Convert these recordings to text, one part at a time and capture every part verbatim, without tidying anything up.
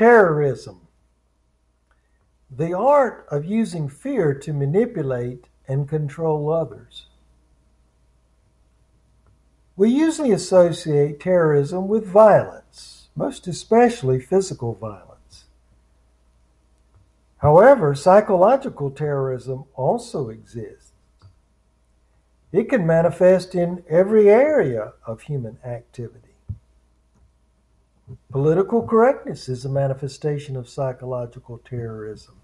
Terrorism. The art of using fear to manipulate and control others. We usually associate terrorism with violence, most especially physical violence. However, psychological terrorism also exists. It can manifest in every area of human activity. Political correctness is a manifestation of psychological terrorism.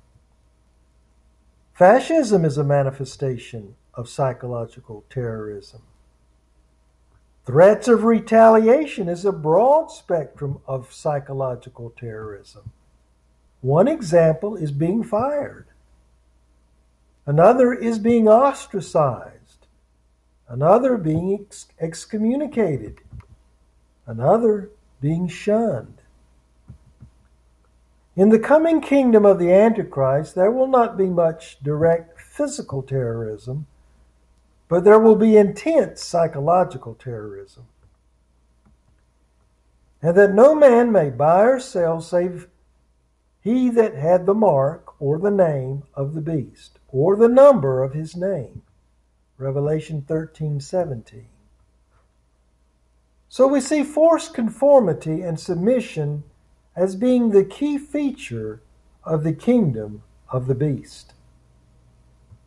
Fascism is a manifestation of psychological terrorism. Threats of retaliation is a broad spectrum of psychological terrorism. One example is being fired. Another is being ostracized. Another being ex- excommunicated. Another being shunned. In the coming kingdom of the Antichrist, there will not be much direct physical terrorism, but there will be intense psychological terrorism. And that no man may buy or sell save he that had the mark or the name of the beast, or the number of his name. Revelation thirteen seventeen. So we see forced conformity and submission as being the key feature of the kingdom of the beast.